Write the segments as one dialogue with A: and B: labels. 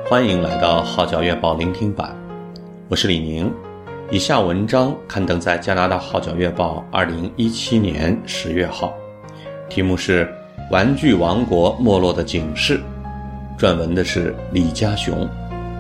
A: 欢迎来到号角月报聆听版，我是李宁。以下文章刊登在加拿大号角月报2017年10月号，题目是玩具王国没落的警示，撰文的是李家雄。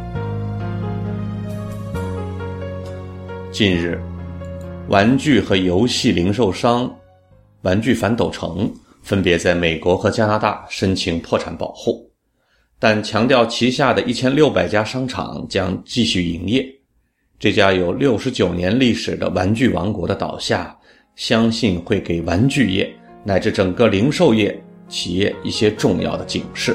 A: 近日，玩具和游戏零售商玩具反斗城分别在美国和加拿大申请破产保护，但强调旗下的1600家商场将继续营业。这家有69年历史的玩具王国的倒下，相信会给玩具业乃至整个零售业企业一些重要的警示。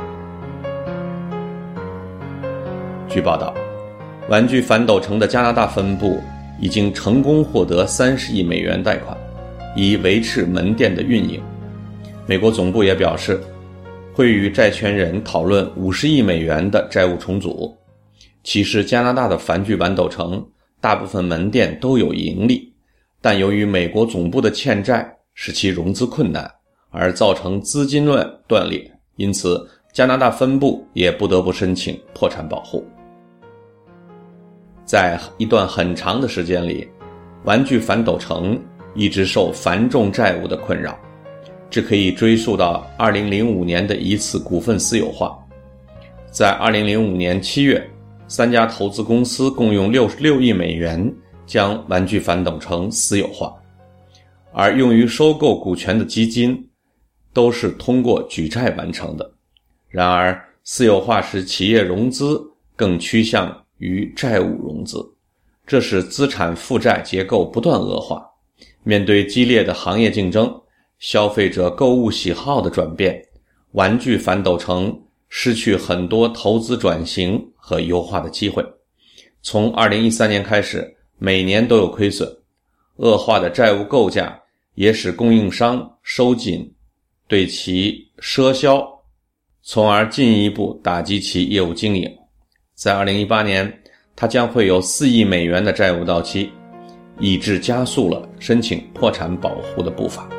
A: 据报道，玩具反斗城的加拿大分部已经成功获得30亿美元贷款，以维持门店的运营。美国总部也表示，会与债权人讨论50亿美元的债务重组。其实加拿大的玩具反斗城大部分门店都有盈利，但由于美国总部的欠债使其融资困难，而造成资金链断裂，因此加拿大分部也不得不申请破产保护。在一段很长的时间里，玩具反斗城一直受繁重债务的困扰，这可以追溯到2005年的一次股份私有化。在2005年7月，3家投资公司共用66亿美元将玩具反斗城私有化，而用于收购股权的基金都是通过举债完成的。然而，私有化使企业融资更趋向于债务融资，这使资产负债结构不断恶化。面对激烈的行业竞争，消费者购物喜好的转变，玩具反斗城失去很多投资转型和优化的机会。从2013年开始，每年都有亏损，恶化的债务构架也使供应商收紧对其赊销，从而进一步打击其业务经营。在2018年，它将会有4亿美元的债务到期，以致加速了申请破产保护的步伐。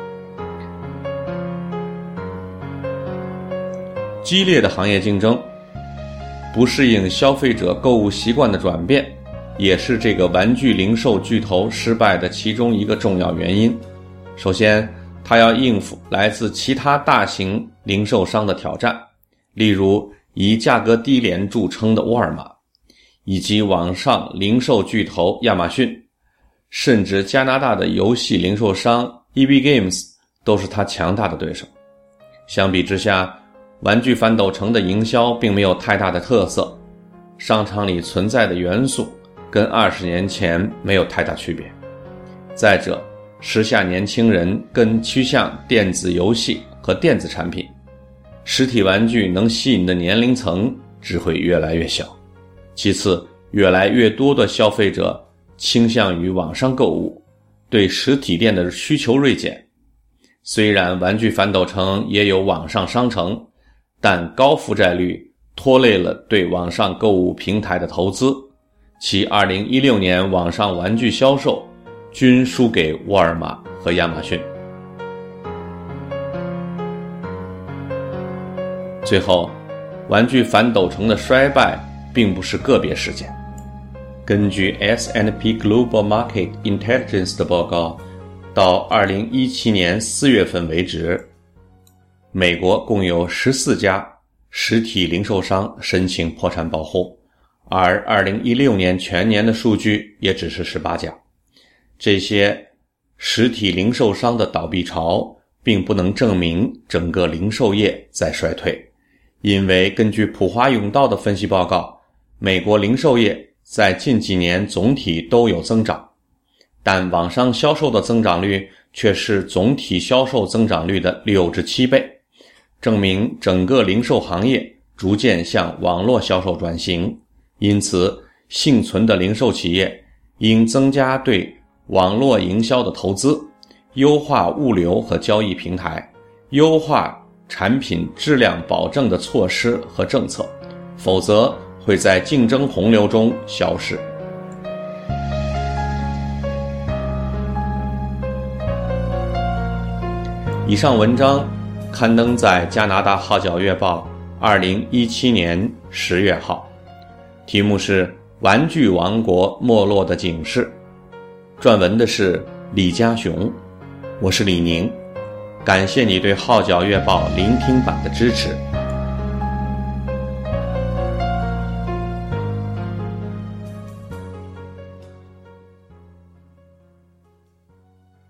A: 激烈的行业竞争，不适应消费者购物习惯的转变，也是这个玩具零售巨头失败的其中一个重要原因。首先，它要应付来自其他大型零售商的挑战，例如以价格低廉著称的沃尔玛，以及网上零售巨头亚马逊，甚至加拿大的游戏零售商 EB Games 都是它强大的对手。相比之下，玩具反斗城的营销并没有太大的特色，商场里存在的元素跟20年前没有太大区别。再者，时下年轻人更趋向电子游戏和电子产品，实体玩具能吸引的年龄层只会越来越小。其次，越来越多的消费者倾向于网上购物，对实体店的需求锐减。虽然玩具反斗城也有网上商城，但高负债率拖累了对网上购物平台的投资，其2016年网上玩具销售均输给沃尔玛和亚马逊。最后，玩具反斗城的衰败并不是个别事件。根据 S&P Global Market Intelligence 的报告，到2017年4月份为止，美国共有14家实体零售商申请破产保护，而2016年全年的数据也只是18家。这些实体零售商的倒闭潮并不能证明整个零售业在衰退，因为根据普华永道的分析报告，美国零售业在近几年总体都有增长，但网上销售的增长率却是总体销售增长率的6至7倍，证明整个零售行业逐渐向网络销售转型。因此，幸存的零售企业应增加对网络营销的投资，优化物流和交易平台，优化产品质量保证的措施和政策，否则会在竞争洪流中消失。以上文章刊登在加拿大号角月报2017年10月号。 题目是《玩具王国没落的警示》，撰文的是李家雄。我是李宁，感谢你对号角月报聆听版的支持。